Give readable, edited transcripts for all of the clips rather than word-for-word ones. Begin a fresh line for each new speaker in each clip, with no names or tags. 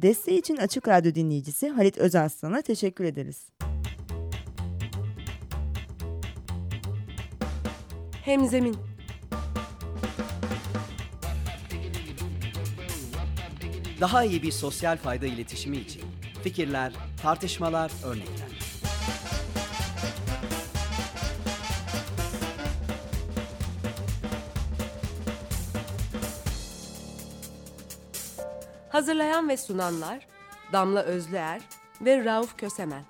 Desteği için Açık Radyo dinleyicisi Halit Özarslan'a teşekkür ederiz.
Hemzemin.
Daha iyi bir sosyal fayda iletişimi için fikirler, tartışmalar, örnekler.
Hazırlayan ve sunanlar Damla Özlüer ve Rauf Kösemen.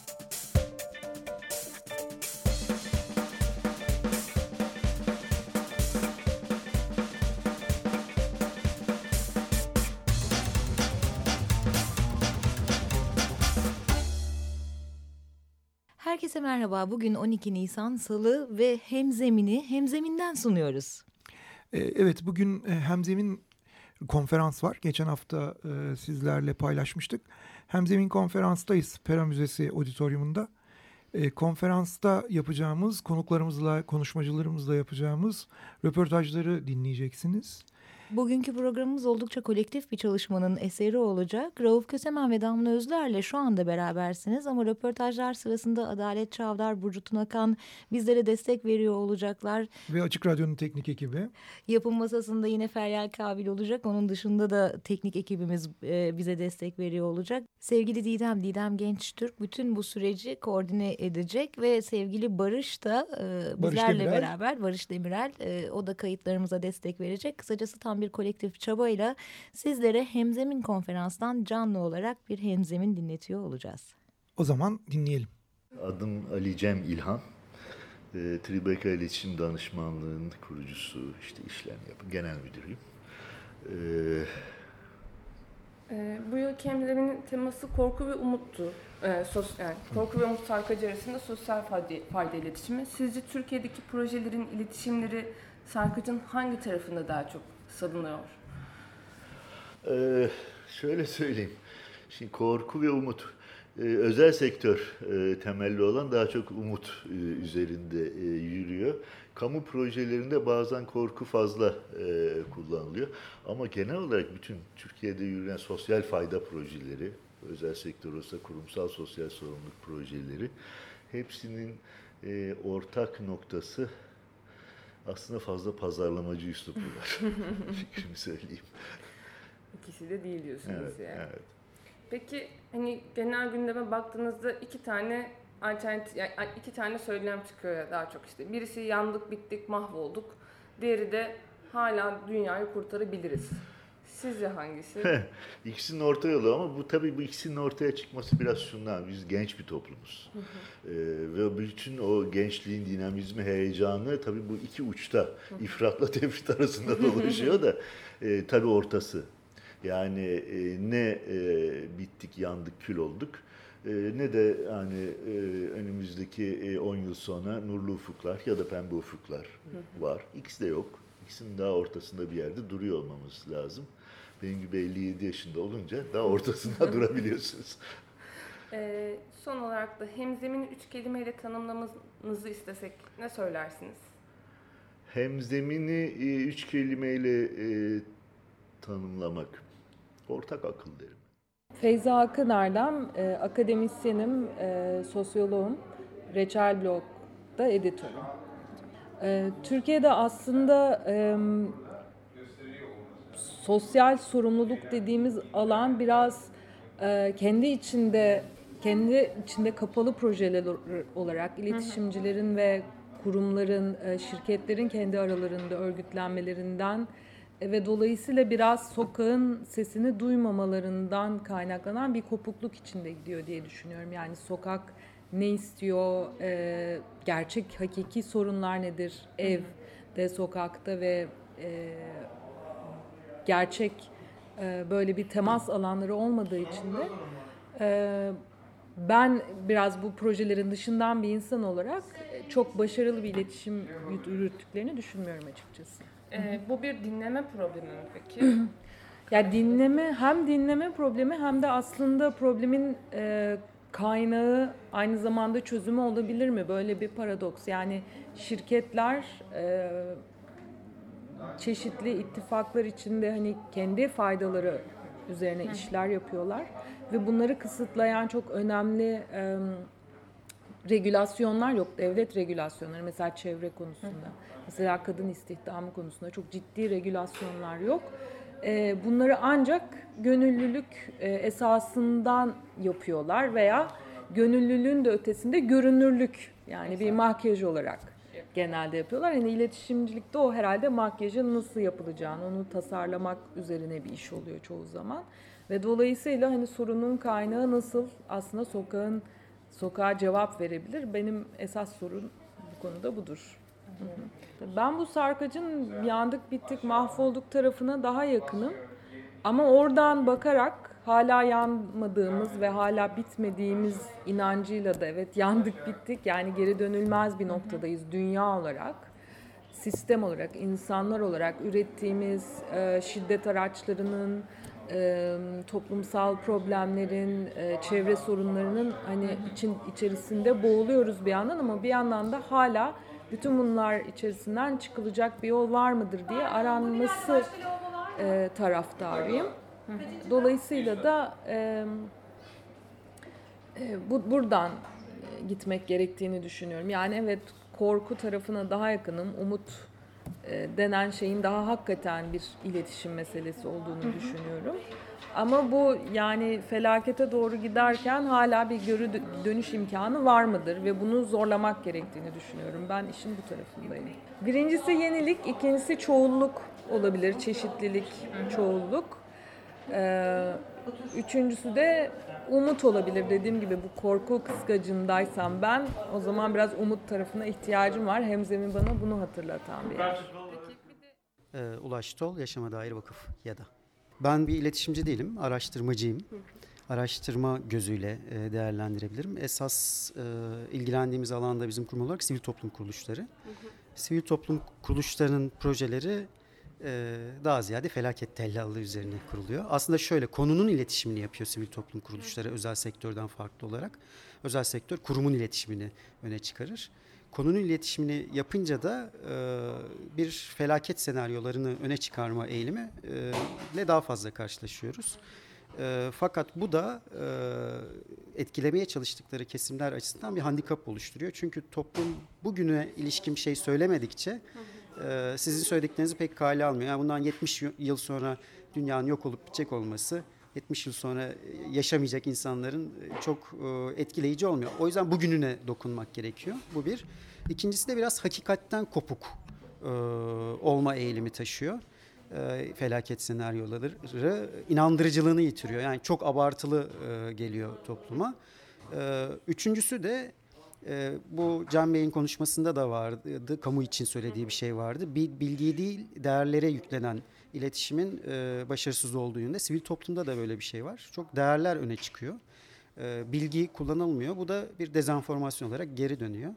Herkese merhaba. Bugün 12 Nisan Salı ve Hemzemin'den sunuyoruz.
Evet, bugün Hemzemin konferans var. Geçen hafta sizlerle paylaşmıştık. Hemzemin konferanstayız. Pera Müzesi Auditorium'unda. Konferansta yapacağımız, konuklarımızla, konuşmacılarımızla yapacağımız röportajları dinleyeceksiniz.
Bugünkü programımız oldukça kolektif bir çalışmanın eseri olacak. Rauf Kösemen ve Damla Özler'le şu anda berabersiniz ama röportajlar sırasında Adalet Çavdar, Burcu Tunakan bizlere destek veriyor olacaklar.
Ve Açık Radyo'nun teknik ekibi.
Yapım masasında yine Feryal Kabil olacak. Onun dışında da teknik ekibimiz bize destek veriyor olacak. Sevgili Didem Gençtürk bütün bu süreci koordine edecek ve sevgili Barış da bizlerle beraber, Barış Demirel, o da kayıtlarımıza destek verecek. Kısacası tam bir kolektif çabayla sizlere Hemzemin konferanstan canlı olarak bir hemzemin dinletiyor olacağız.
O zaman dinleyelim.
Adım Ali Cem İlhan. Tribeca İletişim Danışmanlığı'nın kurucusu, işlem genel müdürüyüm.
Bu yılki Hemzemin'in teması korku ve umuttu. Korku ve umut sarkacı arasında sosyal fayda iletişimi. Sizce Türkiye'deki projelerin iletişimleri sarkacın hangi tarafında daha çok salınıyor?
Şöyle söyleyeyim. Şimdi korku ve umut. Özel sektör temelli olan daha çok umut üzerinde yürüyor. Kamu projelerinde bazen korku fazla kullanılıyor. Ama genel olarak bütün Türkiye'de yürüyen sosyal fayda projeleri, özel sektör olsa kurumsal sosyal sorumluluk projeleri, hepsinin ortak noktası aslında fazla pazarlamacı üsluplu var. Fikrimi söyleyeyim.
İkisi de değil diyorsunuz
evet,
yani.
Evet.
Peki hani genel gündeme baktığınızda iki tane söylem çıkıyor ya daha çok işte. Birisi yandık, bittik, mahvolduk. Diğeri de hala dünyayı kurtarabiliriz. Sizce hangisi?
İkisinin orta yolu ama bu ikisinin ortaya çıkması biraz şundan. Biz genç bir toplumuz. Ve bütün o gençliğin dinamizmi, heyecanı tabii bu iki uçta, ifratla tefrit arasında dolaşıyor da tabii ortası. Yani ne bittik, yandık, kül olduk ne de hani önümüzdeki 10 yıl sonra nurlu ufuklar ya da pembe ufuklar var. İkisi de yok. İkisinin daha ortasında bir yerde duruyor olmamız lazım. Benim gibi 57 yaşında olunca daha ortasında durabiliyorsunuz.
Son olarak da hemzemini 3 kelimeyle tanımlamanızı istesek ne söylersiniz?
Hemzemini 3 kelimeyle tanımlamak. Ortak akıl derim.
Feyza Akın Erdem, akademisyenim, sosyoloğum, Reçel Blog'da editörüm. Türkiye'de aslında sosyal sorumluluk dediğimiz alan biraz kendi içinde kapalı projeler olarak iletişimcilerin ve kurumların, şirketlerin kendi aralarında örgütlenmelerinden ve dolayısıyla biraz sokağın sesini duymamalarından kaynaklanan bir kopukluk içinde gidiyor diye düşünüyorum. Yani sokak ne istiyor, gerçek hakiki sorunlar nedir evde, sokakta ve gerçek böyle bir temas alanları olmadığı için de ben biraz bu projelerin dışından bir insan olarak çok başarılı bir iletişim yürüttüklerini düşünmüyorum açıkçası.
Bu bir dinleme problemi mi peki?
Ya dinleme problemi hem de aslında problemin kaynağı aynı zamanda çözümü olabilir mi? Böyle bir paradoks. Yani şirketler çeşitli ittifaklar içinde hani kendi faydaları üzerine işler yapıyorlar. Ve bunları kısıtlayan çok önemli regülasyonlar yok. Devlet regülasyonları mesela çevre konusunda, mesela kadın istihdamı konusunda çok ciddi regülasyonlar yok. Bunları ancak gönüllülük esasından yapıyorlar veya gönüllülüğün de ötesinde görünürlük, yani bir makyaj olarak genelde yapıyorlar. Yani iletişimcilikte o herhalde makyajın nasıl yapılacağını, onu tasarlamak üzerine bir iş oluyor çoğu zaman. Ve dolayısıyla hani sorunun kaynağı nasıl aslında sokağa cevap verebilir? Benim esas sorun bu konuda budur. Ben bu sarkacın yandık, bittik, mahvolduk tarafına daha yakınım. Ama oradan bakarak hala yanmadığımız ve hala bitmediğimiz inancıyla da evet yandık, bittik. Yani geri dönülmez bir noktadayız dünya olarak, sistem olarak, insanlar olarak ürettiğimiz şiddet araçlarının, toplumsal problemlerin, çevre sorunlarının hani içerisinde boğuluyoruz bir yandan, ama bir yandan da hala bütün bunlar içerisinden çıkılacak bir yol var mıdır diye aranması taraftarıyım. Dolayısıyla da buradan gitmek gerektiğini düşünüyorum. Yani evet, korku tarafına daha yakınım. Umut denen şeyin daha hakikaten bir iletişim meselesi olduğunu düşünüyorum. Ama bu yani felakete doğru giderken hala bir dönüş imkanı var mıdır ve bunu zorlamak gerektiğini düşünüyorum. Ben işin bu tarafındayım. Birincisi yenilik, ikincisi çoğulluk olabilir, çeşitlilik, çoğulluk. Üçüncüsü de umut olabilir. Dediğim gibi bu korku kıskacındaysam ben, o zaman biraz umut tarafına ihtiyacım var. Hemzemin bana bunu hatırlatan bir yer.
Ulaş Tol, Yaşama Dair Vakıf YADA. Ben bir iletişimci değilim, araştırmacıyım. Araştırma gözüyle değerlendirebilirim. Esas ilgilendiğimiz alanda bizim kurum olarak sivil toplum kuruluşları. Sivil toplum kuruluşlarının projeleri daha ziyade felaket tellallığı üzerine kuruluyor. Aslında şöyle, konunun iletişimini yapıyor sivil toplum kuruluşları özel sektörden farklı olarak. Özel sektör kurumun iletişimini öne çıkarır. Konunun iletişimini yapınca da bir felaket senaryolarını öne çıkarma eğilimi ile daha fazla karşılaşıyoruz. Fakat bu da etkilemeye çalıştıkları kesimler açısından bir handikap oluşturuyor. Çünkü toplum bugüne ilişkin bir şey söylemedikçe sizin söylediklerinizi pek kale almıyor. Yani bundan 70 yıl sonra dünyanın yok olup bitecek olması, 70 yıl sonra yaşamayacak insanların çok etkileyici olmuyor. O yüzden bugününe dokunmak gerekiyor. Bu bir. İkincisi de biraz hakikatten kopuk olma eğilimi taşıyor. Felaket senaryoları inandırıcılığını yitiriyor. Yani çok abartılı geliyor topluma. Üçüncüsü de bu Can Bey'in konuşmasında da vardı. Kamu için söylediği bir şey vardı. Bilgiye değil, değerlere yüklenen iletişimin başarısız olduğu yönünde. Sivil toplumda da böyle bir şey var. Çok değerler öne çıkıyor. Bilgi kullanılmıyor. Bu da bir dezenformasyon olarak geri dönüyor.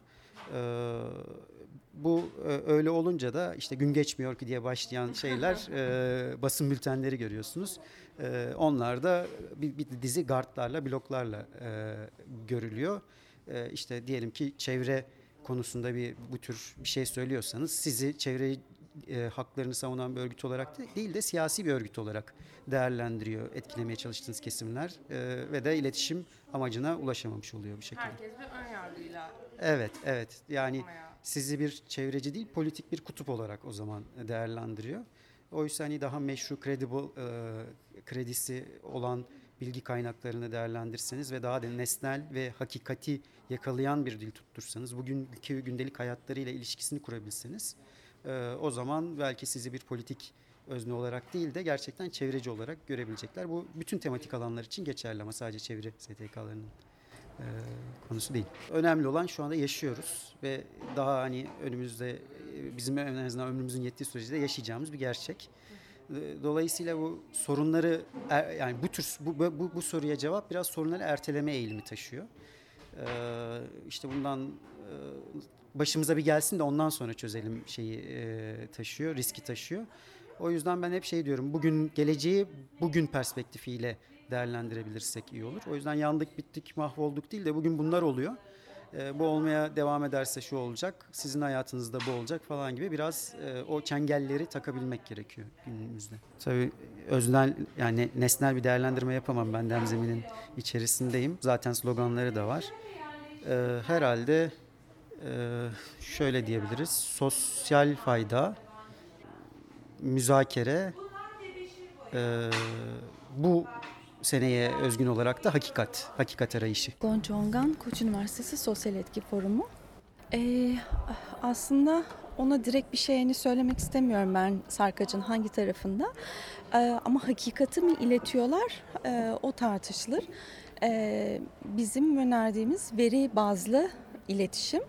Bu öyle olunca da işte gün geçmiyor ki diye başlayan şeyler basın bültenleri görüyorsunuz. Onlar da bir dizi gardlarla, bloklarla görülüyor. İşte diyelim ki çevre konusunda bu tür bir şey söylüyorsanız sizi çevre haklarını savunan bir örgüt olarak değil de siyasi bir örgüt olarak değerlendiriyor etkilemeye çalıştığınız kesimler ve de iletişim amacına ulaşamamış oluyor bir şekilde.
Herkes bir ön yargıyla.
Evet. Yani sizi bir çevreci değil, politik bir kutup olarak o zaman değerlendiriyor. Oysa hani daha meşru, kredisi olan bilgi kaynaklarını değerlendirseniz ve daha da nesnel ve hakikati yakalayan bir dil tuttursanız, bugünkü gündelik hayatlarıyla ilişkisini kurabilseniz, o zaman belki sizi bir politik özne olarak değil de gerçekten çevreci olarak görebilecekler. Bu bütün tematik alanlar için geçerli ama sadece çevre STK'larının konusu değil. Önemli olan şu anda yaşıyoruz ve daha hani önümüzde bizim en azından ömrümüzün yettiği sürece de yaşayacağımız bir gerçek. Dolayısıyla bu sorunları yani bu soruya cevap biraz sorunları erteleme eğilimi taşıyor. İşte bundan başımıza bir gelsin de ondan sonra çözelim taşıyor, riski taşıyor. O yüzden ben hep diyorum, geleceği bugün perspektifiyle değerlendirebilirsek iyi olur. O yüzden yandık, bittik, mahvolduk değil de bugün bunlar oluyor. Bu olmaya devam ederse şu olacak, sizin hayatınızda bu olacak falan gibi biraz o çengelleri takabilmek gerekiyor günümüzde. Tabii öznel, yani nesnel bir değerlendirme yapamam, ben de Hemzemin'in içerisindeyim. Zaten sloganları da var. Herhalde şöyle diyebiliriz: sosyal fayda, müzakere, bu seneye özgün olarak da hakikat arayışı.
Gonca Ongan, Koç Üniversitesi Sosyal Etki Forumu. Aslında ona direkt bir şey söylemek istemiyorum ben sarkacın hangi tarafında. Ama hakikati mi iletiyorlar, o tartışılır. Bizim önerdiğimiz veri bazlı iletişim.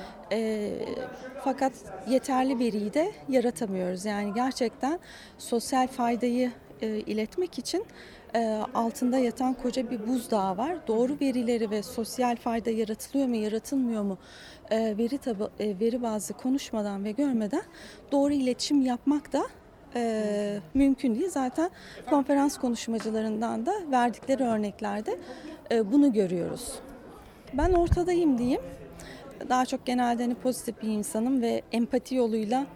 Fakat yeterli veriyi de yaratamıyoruz. Yani gerçekten sosyal faydayı iletmek için altında yatan koca bir buzdağı var. Doğru verileri ve sosyal fayda yaratılıyor mu, yaratılmıyor mu? Veri bazlı konuşmadan ve görmeden doğru iletişim yapmak da mümkün değil. Zaten konferans konuşmacılarından da verdikleri örneklerde bunu görüyoruz. Ben ortadayım diyeyim. Daha çok genelde hani pozitif bir insanım ve empati yoluyla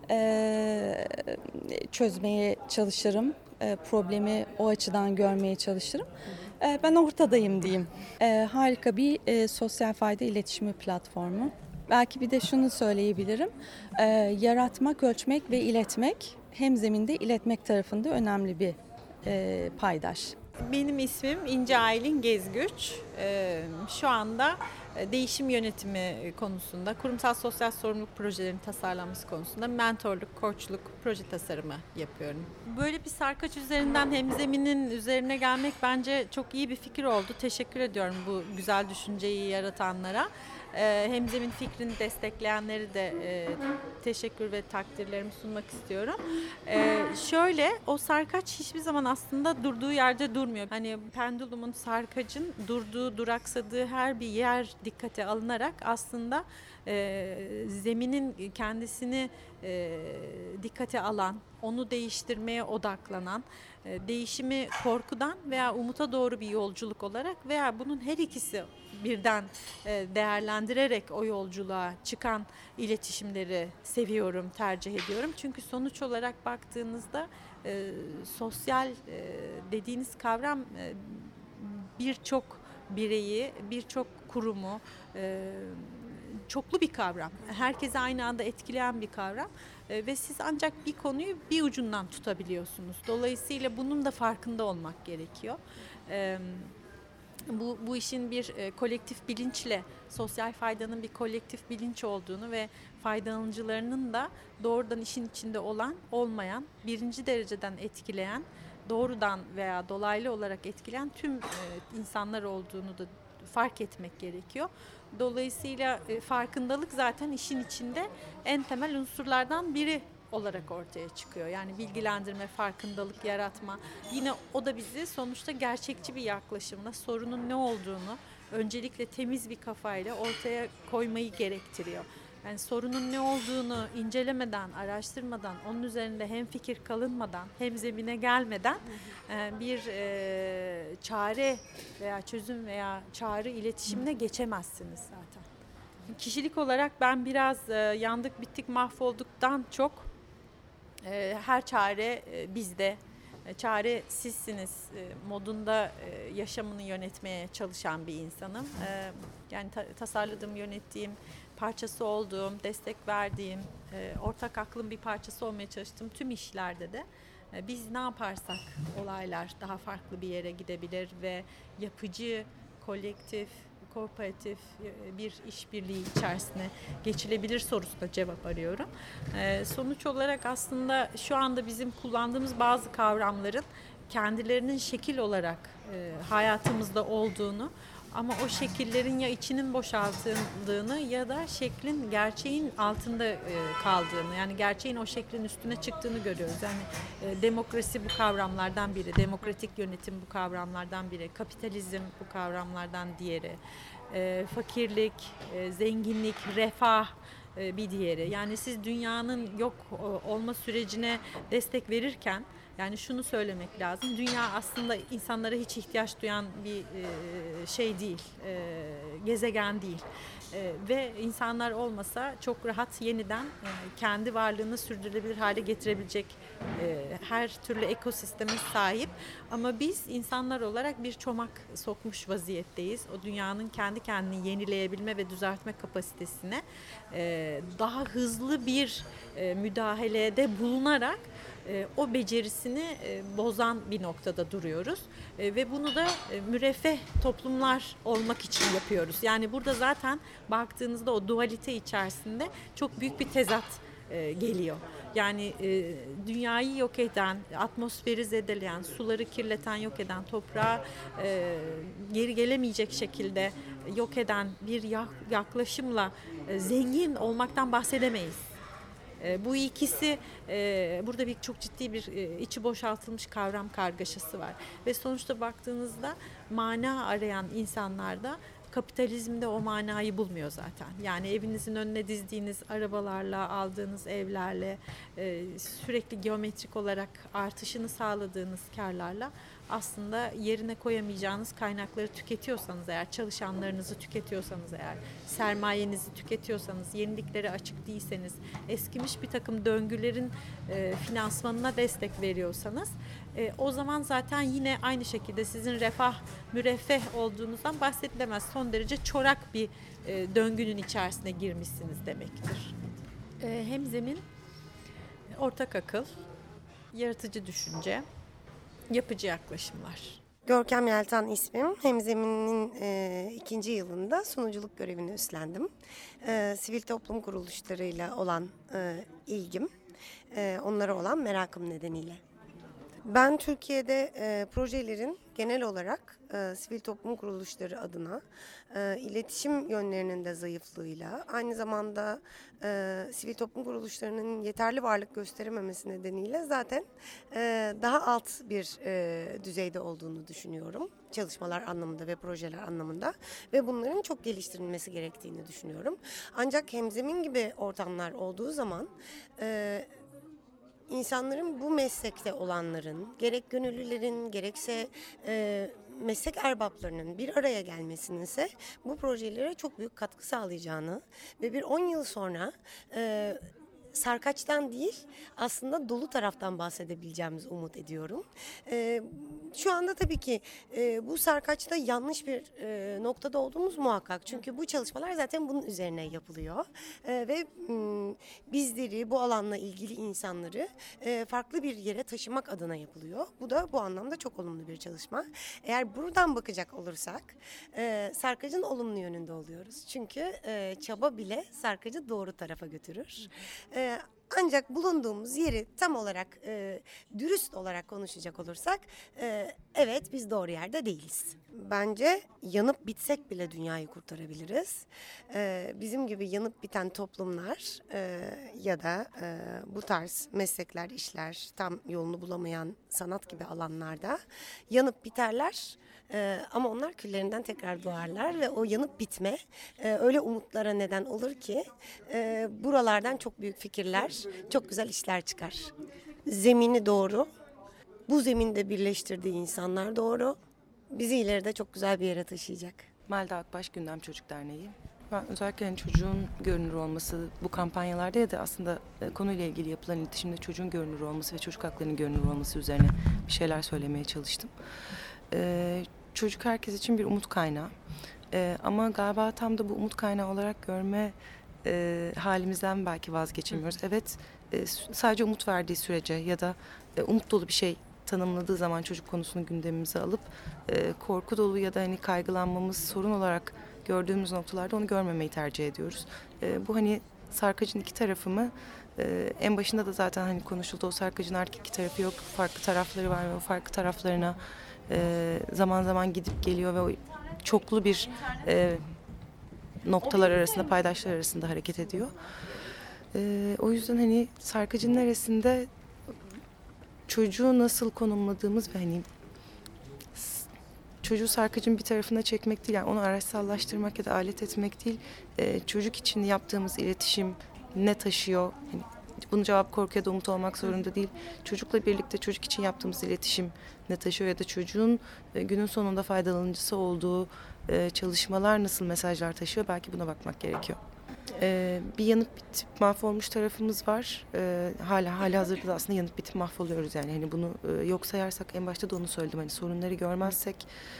çözmeye çalışırım. Problemi o açıdan görmeye çalışırım. Ben ortadayım diyeyim. Harika bir sosyal fayda iletişimi platformu. Belki bir de şunu söyleyebilirim. Yaratmak, ölçmek ve iletmek, Hemzemin'de iletmek tarafında önemli bir paydaş.
Benim ismim İnce Aylin Gezgüç. Şu anda değişim yönetimi konusunda, kurumsal sosyal sorumluluk projelerinin tasarlanması konusunda mentorluk, koçluk, proje tasarımı yapıyorum. Böyle bir sarkaç üzerinden Hemzemin'in üzerine gelmek bence çok iyi bir fikir oldu. Teşekkür ediyorum bu güzel düşünceyi yaratanlara. Hemzemin fikrini destekleyenleri de teşekkür ve takdirlerimi sunmak istiyorum. Şöyle, o sarkaç hiçbir zaman aslında durduğu yerde durmuyor. Hani pendulumun, sarkacın durduğu, duraksadığı her bir yer dikkate alınarak aslında zeminin kendisini dikkate alan, onu değiştirmeye odaklanan, değişimi korkudan veya umuta doğru bir yolculuk olarak veya bunun her ikisi birden değerlendirerek o yolculuğa çıkan iletişimleri seviyorum, tercih ediyorum. Çünkü sonuç olarak baktığınızda sosyal dediğiniz kavram birçok bireyi, birçok kurumu, çoklu bir kavram. Herkese aynı anda etkileyen bir kavram. Ve siz ancak bir konuyu bir ucundan tutabiliyorsunuz. Dolayısıyla bunun da farkında olmak gerekiyor. Bu işin bir kolektif bilinçle, sosyal faydanın bir kolektif bilinç olduğunu ve faydalanıcılarının da doğrudan işin içinde olan, olmayan, birinci dereceden etkileyen, doğrudan veya dolaylı olarak etkileyen tüm insanlar olduğunu da fark etmek gerekiyor. Dolayısıyla farkındalık zaten işin içinde en temel unsurlardan biri olarak ortaya çıkıyor. Yani bilgilendirme, farkındalık yaratma. Yine o da bizi sonuçta gerçekçi bir yaklaşımla sorunun ne olduğunu öncelikle temiz bir kafayla ortaya koymayı gerektiriyor. Yani sorunun ne olduğunu incelemeden, araştırmadan, onun üzerinde hem fikir kalınmadan, hem zemine gelmeden bir çare veya çözüm veya çağrı iletişimine geçemezsiniz zaten. Kişilik olarak ben biraz yandık, bittik, mahvolduktan çok her çare bizde, çare sizsiniz modunda yaşamını yönetmeye çalışan bir insanım. Yani tasarladığım, yönettiğim, parçası olduğum, destek verdiğim, ortak aklın bir parçası olmaya çalıştığım tüm işlerde de biz ne yaparsak olaylar daha farklı bir yere gidebilir ve yapıcı, kolektif, kooperatif bir işbirliği içerisine geçilebilir sorusuna cevap arıyorum. Sonuç olarak aslında şu anda bizim kullandığımız bazı kavramların kendilerinin şekil olarak hayatımızda olduğunu ama o şekillerin ya içinin boşaltıldığını ya da şeklin gerçeğin altında kaldığını, yani gerçeğin o şeklin üstüne çıktığını görüyoruz. Yani demokrasi bu kavramlardan biri, demokratik yönetim bu kavramlardan biri, kapitalizm bu kavramlardan diğeri, fakirlik, zenginlik, refah bir diğeri. Yani siz dünyanın yok olma sürecine destek verirken Yani şunu söylemek lazım. Dünya aslında insanlara hiç ihtiyaç duyan bir şey değil, gezegen değil. Ve insanlar olmasa çok rahat yeniden kendi varlığını sürdürülebilir hale getirebilecek her türlü ekosisteme sahip. Ama biz insanlar olarak bir çomak sokmuş vaziyetteyiz. O dünyanın kendi kendini yenileyebilme ve düzeltme kapasitesine daha hızlı bir müdahalede bulunarak o becerisini bozan bir noktada duruyoruz. Ve bunu da müreffeh toplumlar olmak için yapıyoruz. Yani burada zaten baktığınızda o dualite içerisinde çok büyük bir tezat geliyor. Yani dünyayı yok eden, atmosferi zedeleyen, suları kirleten, yok eden, toprağı geri gelemeyecek şekilde yok eden bir yaklaşımla zengin olmaktan bahsedemeyiz. Bu ikisi burada çok ciddi bir içi boşaltılmış kavram kargaşası var. Ve sonuçta baktığınızda mana arayan insanlarda kapitalizmde o manayı bulmuyor zaten. Yani evinizin önüne dizdiğiniz arabalarla, aldığınız evlerle, sürekli geometrik olarak artışını sağladığınız karlarla aslında yerine koyamayacağınız kaynakları tüketiyorsanız eğer, çalışanlarınızı tüketiyorsanız eğer, sermayenizi tüketiyorsanız, yeniliklere açık değilseniz, eskimiş bir takım döngülerin finansmanına destek veriyorsanız, o zaman zaten yine aynı şekilde sizin refah, müreffeh olduğunuzdan bahsedilemez. Son derece çorak bir döngünün içerisine girmişsiniz demektir. Hemzemin, ortak akıl, yaratıcı düşünce, yapıcı yaklaşımlar.
Görkem Yeltan ismim. Hemzemin'in 2. yılında sunuculuk görevini üstlendim. Sivil toplum kuruluşlarıyla olan ilgim, onlara olan merakım nedeniyle. Ben Türkiye'de projelerin genel olarak sivil toplum kuruluşları adına iletişim yönlerinin de zayıflığıyla, aynı zamanda sivil toplum kuruluşlarının yeterli varlık gösterememesi nedeniyle zaten daha alt bir düzeyde olduğunu düşünüyorum. Çalışmalar anlamında ve projeler anlamında ve bunların çok geliştirilmesi gerektiğini düşünüyorum. Ancak hemzemin gibi ortamlar olduğu zaman İnsanların bu meslekte olanların, gerek gönüllülerin, gerekse meslek erbaplarının bir araya gelmesinin ise bu projelere çok büyük katkı sağlayacağını ve bir 10 yıl sonra sarkaçtan değil, aslında dolu taraftan bahsedebileceğimizi umut ediyorum. Şu anda tabii ki bu sarkaçta yanlış bir noktada olduğumuz muhakkak. Çünkü bu çalışmalar zaten bunun üzerine yapılıyor. Ve bizleri, bu alanla ilgili insanları farklı bir yere taşımak adına yapılıyor. Bu da bu anlamda çok olumlu bir çalışma. Eğer buradan bakacak olursak sarkacın olumlu yönünde oluyoruz. Çünkü çaba bile sarkacı doğru tarafa götürür. Ancak bulunduğumuz yeri tam olarak dürüst olarak konuşacak olursak evet, biz doğru yerde değiliz. Bence yanıp bitsek bile dünyayı kurtarabiliriz. Bizim gibi yanıp biten toplumlar ya da bu tarz meslekler, işler, tam yolunu bulamayan sanat gibi alanlarda yanıp biterler. Ama onlar küllerinden tekrar doğarlar ve o yanıp bitme öyle umutlara neden olur ki buralardan çok büyük fikirler, çok güzel işler çıkar. Zemini doğru, bu zeminde birleştirdiği insanlar doğru, bizi ileride çok güzel bir yere taşıyacak.
Melda Akbaş, Gündem Çocuk Derneği. Ben özellikle çocuğun görünür olması bu kampanyalarda ya da aslında konuyla ilgili yapılan iletişimde çocuğun görünür olması ve çocuk haklarının görünür olması üzerine bir şeyler söylemeye çalıştım. Çocuk herkes için bir umut kaynağı. Ama galiba tam da bu umut kaynağı olarak görme halimizden belki vazgeçemiyoruz. Evet, sadece umut verdiği sürece ya da umut dolu bir şey tanımladığı zaman çocuk konusunu gündemimize alıp korku dolu ya da hani kaygılanmamız sorun olarak gördüğümüz noktalarda onu görmemeyi tercih ediyoruz. Bu hani sarkacın iki tarafı mı? En başında da zaten hani konuşuldu, o sarkacın artık iki tarafı yok. Farklı tarafları var ve o farklı taraflarına zaman zaman gidip geliyor ve o çoklu bir noktalar arasında, paydaşlar arasında hareket ediyor. O yüzden hani sarkacın neresinde çocuğu nasıl konumladığımız ve hani çocuğu sarkacın bir tarafına çekmek değil, yani onu araçsallaştırmak ya da alet etmek değil, çocuk için yaptığımız iletişim ne taşıyor, yani bunun cevabı korku ya da umut olmak zorunda değil. Çocukla birlikte çocuk için yaptığımız iletişim ne taşıyor ya da çocuğun günün sonunda faydalanıcısı olduğu çalışmalar nasıl mesajlar taşıyor, belki buna bakmak gerekiyor. Bir yanıp bitip mahvolmuş tarafımız var. Hala hazırda da aslında yanıp bitip mahvoluyoruz yani. Hani bunu yok sayarsak, en başta da onu söyledim. Hani sorunları görmezsek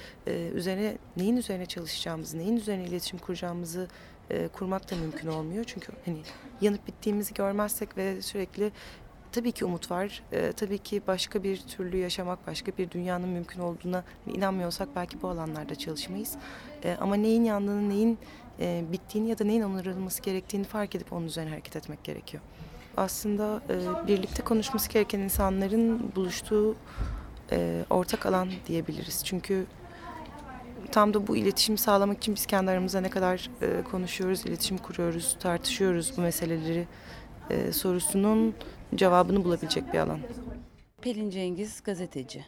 neyin üzerine çalışacağımızı, neyin üzerine iletişim kuracağımızı kurmak da mümkün olmuyor. Çünkü hani yanıp bittiğimizi görmezsek ve sürekli tabii ki umut var. Tabii ki başka bir türlü yaşamak, başka bir dünyanın mümkün olduğuna inanmıyorsak belki bu alanlarda çalışmayız. Ama neyin yandığını, neyin bittiğini ya da neyin onarılması gerektiğini fark edip onun üzerine hareket etmek gerekiyor. Aslında birlikte konuşması gereken insanların buluştuğu ortak alan diyebiliriz. Çünkü tam da bu iletişimi sağlamak için biz kendi aramızda ne kadar konuşuyoruz, iletişim kuruyoruz, tartışıyoruz bu meseleleri sorusunun cevabını bulabilecek bir alan.
Pelin Cengiz, gazeteci.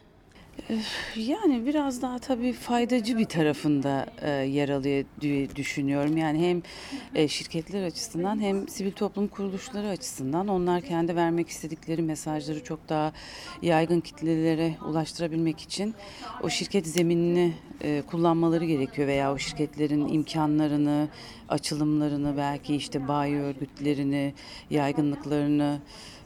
Yani biraz daha tabii faydacı bir tarafında yer alıyor diye düşünüyorum. Yani hem şirketler açısından hem sivil toplum kuruluşları açısından onlar kendi vermek istedikleri mesajları çok daha yaygın kitlelere ulaştırabilmek için o şirket zeminini kullanmaları gerekiyor veya o şirketlerin imkanlarını, açılımlarını, belki işte bayi örgütlerini, yaygınlıklarını,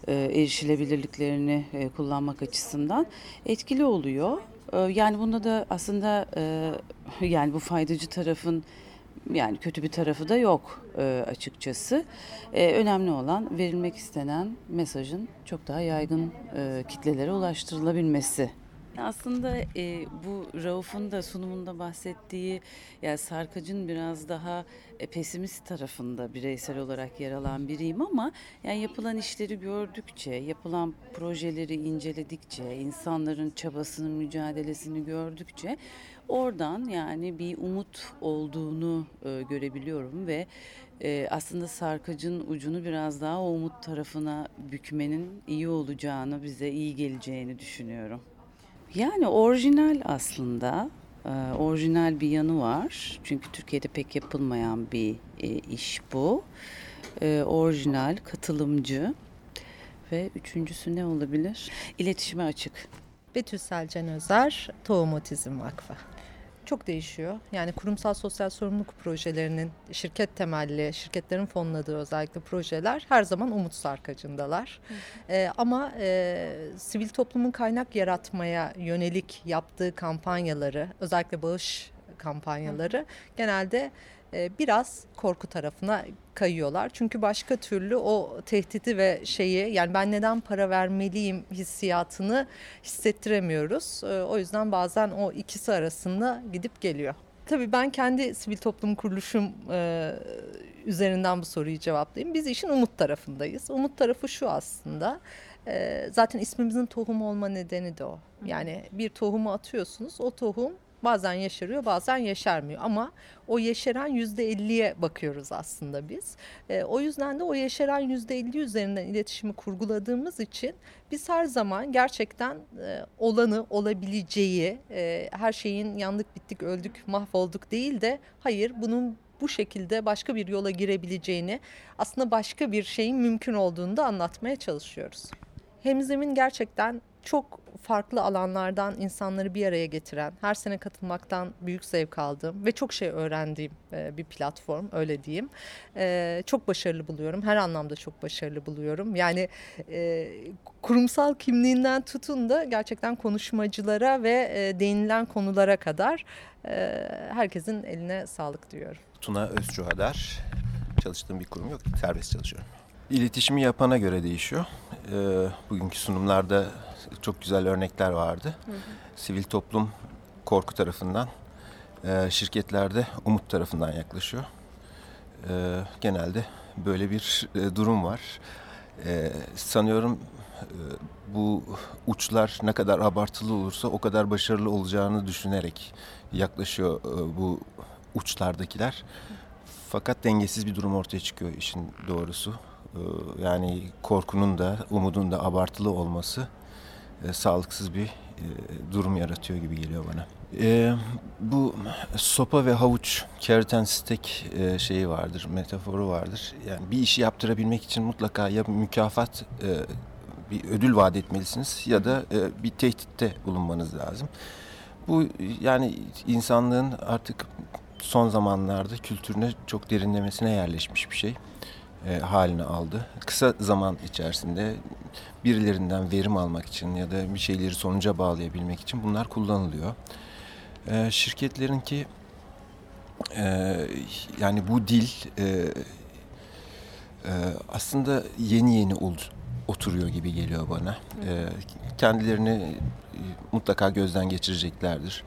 erişilebilirliklerini kullanmak açısından etkili oluyor. Yani bunda da aslında yani bu faydacı tarafın yani kötü bir tarafı da yok açıkçası. Önemli olan verilmek istenen mesajın çok daha yaygın kitlelere ulaştırılabilmesi. Aslında bu Rauf'un da sunumunda bahsettiği yani sarkacın biraz daha pesimist tarafında bireysel olarak yer alan biriyim ama yani yapılan işleri gördükçe, yapılan projeleri inceledikçe, insanların çabasını, mücadelesini gördükçe oradan yani bir umut olduğunu görebiliyorum ve aslında sarkacın ucunu biraz daha o umut tarafına bükmenin iyi olacağını, bize iyi geleceğini düşünüyorum. Yani orijinal aslında, orijinal bir yanı var. Çünkü Türkiye'de pek yapılmayan bir iş bu. Orijinal, katılımcı ve üçüncüsü ne olabilir? İletişime açık.
Betül Selcan Özer, Tohum Otizm Vakfı. Çok değişiyor. Yani kurumsal sosyal sorumluluk projelerinin şirket temelli, şirketlerin fonladığı özellikle projeler her zaman umut sarkacındalar. Ama sivil toplumun kaynak yaratmaya yönelik yaptığı kampanyaları, özellikle bağış kampanyaları genelde biraz korku tarafına kayıyorlar. Çünkü başka türlü o tehdidi ve yani ben neden para vermeliyim hissiyatını hissettiremiyoruz. O yüzden bazen o ikisi arasında gidip geliyor. Tabii ben kendi sivil toplum kuruluşum üzerinden bu soruyu cevaplayayım. Biz işin umut tarafındayız. Umut tarafı şu aslında. Zaten ismimizin tohum olma nedeni de o. Yani bir tohumu atıyorsunuz, o tohum bazen yeşeriyor, bazen yeşermiyor ama o yeşeren %50'ye bakıyoruz aslında biz. O yüzden de o yeşeren %50 üzerinden iletişimi kurguladığımız için biz her zaman gerçekten olanı, olabileceği, her şeyin yandık, bittik, öldük, mahvolduk değil de hayır bunun bu şekilde başka bir yola girebileceğini, aslında başka bir şeyin mümkün olduğunu da anlatmaya çalışıyoruz. Hemzemin gerçekten çok farklı alanlardan insanları bir araya getiren, her sene katılmaktan büyük zevk aldığım ve çok şey öğrendiğim bir platform, öyle diyeyim. Çok başarılı buluyorum, her anlamda çok başarılı buluyorum. Yani kurumsal kimliğinden tutun da gerçekten konuşmacılara ve değinilen konulara kadar herkesin eline sağlık diyorum.
Tuna Özçuhadar, çalıştığım bir kurum yok, serbest çalışıyorum. İletişimi yapana göre değişiyor. Bugünkü sunumlarda çok güzel örnekler vardı. Hı hı. Sivil toplum korku tarafından, şirketlerde umut tarafından yaklaşıyor. Genelde böyle bir durum var. Sanıyorum bu uçlar ne kadar abartılı olursa o kadar başarılı olacağını düşünerek yaklaşıyor bu uçlardakiler. Fakat dengesiz bir durum ortaya çıkıyor işin doğrusu. Yani korkunun da umudun da abartılı olması sağlıksız bir durum yaratıyor gibi geliyor bana. Bu sopa ve havuç, carrot and stick şeyi vardır, metaforu vardır. Yani bir işi yaptırabilmek için mutlaka ya mükafat, bir ödül vaat etmelisiniz ya da bir tehditte bulunmanız lazım. Bu yani insanlığın artık son zamanlarda kültürüne çok derinlemesine yerleşmiş bir şey haline aldı. Kısa zaman içerisinde birilerinden verim almak için ya da bir şeyleri sonuca bağlayabilmek için bunlar kullanılıyor. Şirketlerinki yani bu dil aslında yeni oturuyor gibi geliyor bana. Kendilerini mutlaka gözden geçireceklerdir.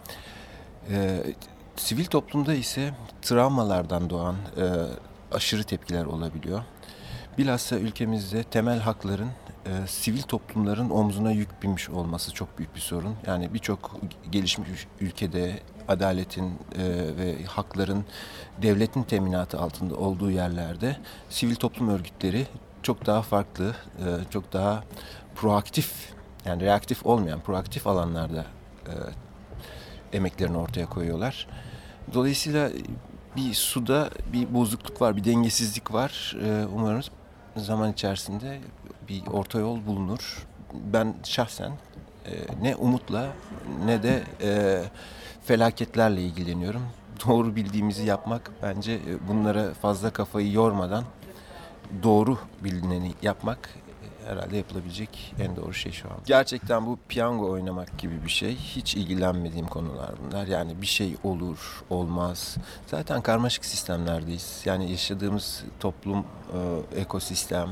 Sivil toplumda ise travmalardan doğan aşırı tepkiler olabiliyor. Bilhassa ülkemizde temel hakların sivil toplumların omzuna yük binmiş olması çok büyük bir sorun. Yani birçok gelişmiş ülkede adaletin ve hakların devletin teminatı altında olduğu yerlerde sivil toplum örgütleri çok daha farklı, çok daha proaktif, yani reaktif olmayan proaktif alanlarda emeklerini ortaya koyuyorlar. Dolayısıyla bir suda bir bozukluk var, bir dengesizlik var. Umarım zaman içerisinde bir orta yol bulunur. Ben şahsen ne umutla ne de felaketlerle ilgileniyorum. Doğru bildiğimizi yapmak, bence bunlara fazla kafayı yormadan doğru bilineni yapmak herhalde yapılabilecek en doğru şey şu an. Gerçekten bu piyango oynamak gibi bir şey. Hiç ilgilenmediğim konular bunlar. Yani bir şey olur, olmaz. Zaten karmaşık sistemlerdeyiz. Yani yaşadığımız toplum, ekosistem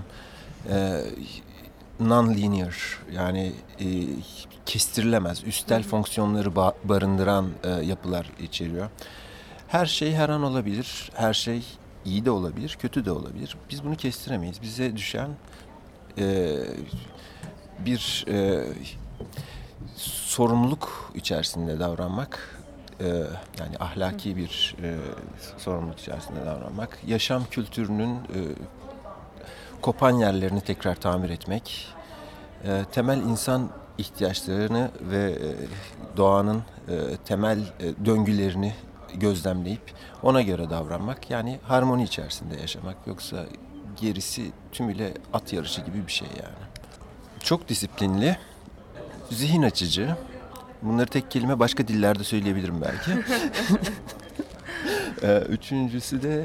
non-linear, yani kestirilemez, üstel fonksiyonları barındıran yapılar içeriyor. Her şey her an olabilir. Her şey iyi de olabilir, kötü de olabilir. Biz bunu kestiremeyiz. Bize düşen bir sorumluluk içerisinde davranmak, yani ahlaki bir sorumluluk içerisinde davranmak, yaşam kültürünün kopan yerlerini tekrar tamir etmek, temel insan ihtiyaçlarını ve doğanın temel döngülerini gözlemleyip ona göre davranmak, yani harmoni içerisinde yaşamak. Yoksa gerisi tümüyle at yarışı gibi bir şey yani. Çok disiplinli, zihin açıcı. Bunları tek kelime başka dillerde söyleyebilirim belki. Üçüncüsü de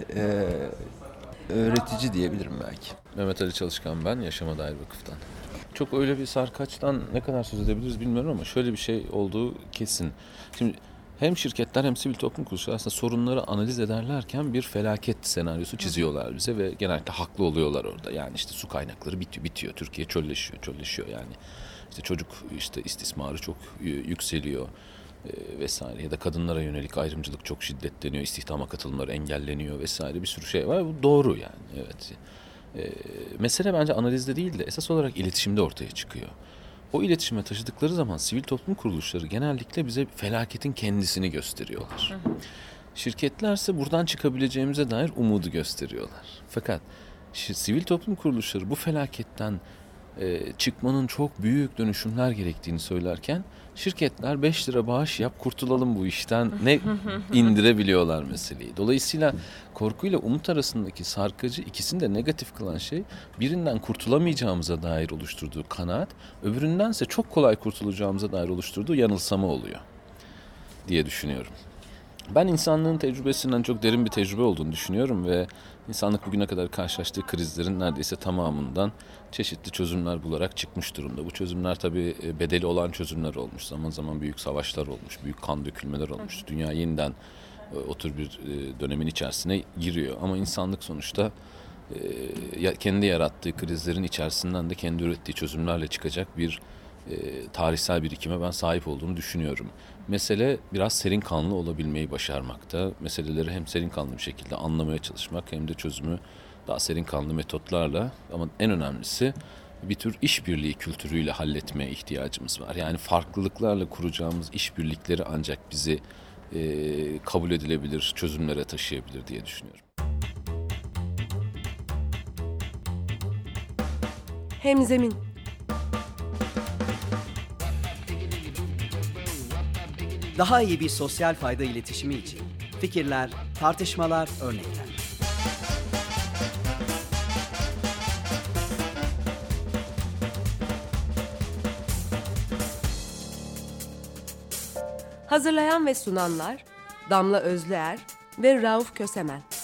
öğretici diyebilirim belki.
Mehmet Ali Çalışkan ben, Yaşama Dair Vakıf'tan. Çok öyle bir sarkaçtan ne kadar söz edebiliriz bilmiyorum ama şöyle bir şey olduğu kesin. Şimdi hem şirketler hem sivil toplum kuruluşları aslında sorunları analiz ederlerken bir felaket senaryosu çiziyorlar bize ve genellikle haklı oluyorlar orada. Yani işte su kaynakları bitiyor. Türkiye çölleşiyor yani. İşte çocuk istismarı çok yükseliyor vesaire, ya da kadınlara yönelik ayrımcılık çok şiddetleniyor, istihdama katılımları engelleniyor vesaire, bir sürü şey var. Bu doğru yani, evet. Mesele bence analizde değil de esas olarak iletişimde ortaya çıkıyor. O iletişime taşıdıkları zaman sivil toplum kuruluşları genellikle bize felaketin kendisini gösteriyorlar. Şirketlerse buradan çıkabileceğimize dair umudu gösteriyorlar. Fakat sivil toplum kuruluşları bu felaketten çıkmanın çok büyük dönüşümler gerektiğini söylerken şirketler 5 lira bağış yap kurtulalım bu işten ne indirebiliyorlar meseleyi. Dolayısıyla korkuyla umut arasındaki sarkacı, ikisini de negatif kılan şey, birinden kurtulamayacağımıza dair oluşturduğu kanaat, öbüründense çok kolay kurtulacağımıza dair oluşturduğu yanılsama oluyor diye düşünüyorum. Ben insanlığın tecrübesinden çok derin bir tecrübe olduğunu düşünüyorum ve insanlık bugüne kadar karşılaştığı krizlerin neredeyse tamamından çeşitli çözümler bularak çıkmış durumda. Bu çözümler tabii bedeli olan çözümler olmuş. Zaman zaman büyük savaşlar olmuş, büyük kan dökülmeler olmuş. Dünya yeniden o tür bir dönemin içerisine giriyor. Ama insanlık sonuçta kendi yarattığı krizlerin içerisinden de kendi ürettiği çözümlerle çıkacak bir tarihsel birikime ben sahip olduğunu düşünüyorum. Mesele biraz serin kanlı olabilmeyi başarmakta. Meseleleri hem serin kanlı bir şekilde anlamaya çalışmak hem de çözümü daha serin kanlı metotlarla, ama en önemlisi bir tür işbirliği kültürüyle halletmeye ihtiyacımız var. Yani farklılıklarla kuracağımız işbirlikleri ancak bizi kabul edilebilir çözümlere taşıyabilir diye düşünüyorum.
Hemzemin.
Daha iyi bir sosyal fayda iletişimi için fikirler, tartışmalar, örnekler.
Hazırlayan ve sunanlar Damla Özlüer ve Rauf Kösemen.